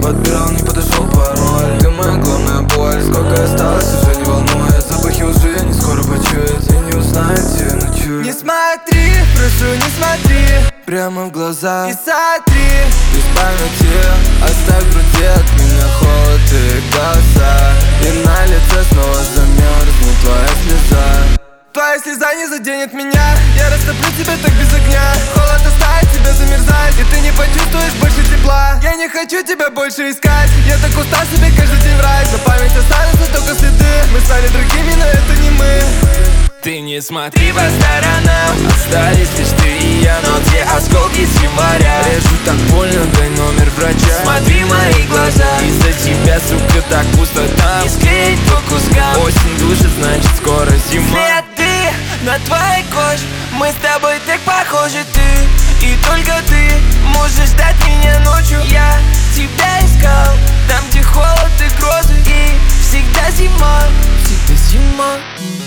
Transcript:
подбирал, не подошел пароль. Ты моя главная боль, сколько осталось, уже не волнует. Запахи уже не скоро почует, и не узнает, где я ночую. Не смотри, прошу, не смотри Прямо в глаза и сотри из памяти, оставь в груди от меня холод и голоса. И на лице снова замерзнет твоя слеза. Твоя слеза не заденет меня. Я растоплю тебя так без огня. Холод оставит тебя замерзать, и ты не почувствуешь больше тепла. Я не хочу тебя больше искать. Я так устал себе каждый день врать. На память останутся только следы. Мы стали другими, но это не мы. Ты не смотри по сторонам, остались лишь ты и я. Но те осколки с января режут так больно, дай номер врача. Смотри в мои глаза, из-за тебя, сука, так пусто там. Не склеить по кускам, осень душит, значит скоро зима. Следы на твоей коже, мы с тобой так похожи. Ты и только ты можешь ждать меня ночью. Я тебя искал там, где холод и грозы. И всегда зима, всегда зима.